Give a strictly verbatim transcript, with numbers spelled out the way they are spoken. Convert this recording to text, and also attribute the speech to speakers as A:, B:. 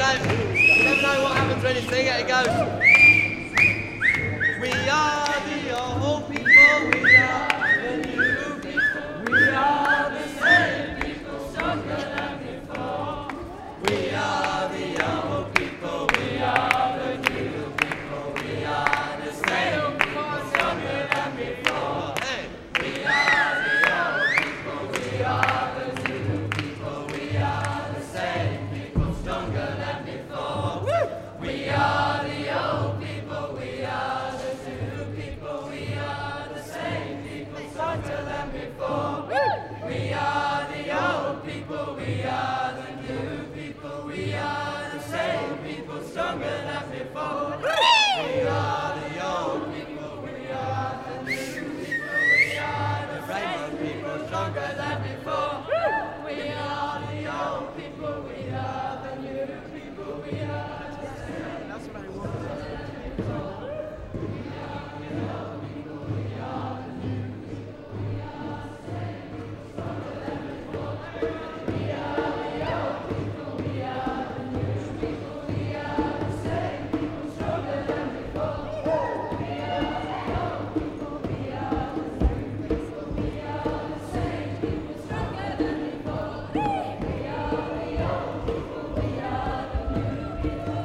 A: goes. You never know what happens when you sing it. It goes. We are the old people. We are the new people. We are the same people, stronger than before. We are the old people. We are the new people. We are the same people, stronger than before. Hey. We are the old people. We are the new people. We are the same people, stronger than before. Woo! We are the old people. We are the new people. We are the same people, stronger than before. Woo! We are the old people. We are the new people. We are the same people, stronger than before. Woo! We are the old people. We are the new people. We are the same people, stronger than before. Woo! We are the old people. We are the new people. We are the same. That's what I want.
B: We are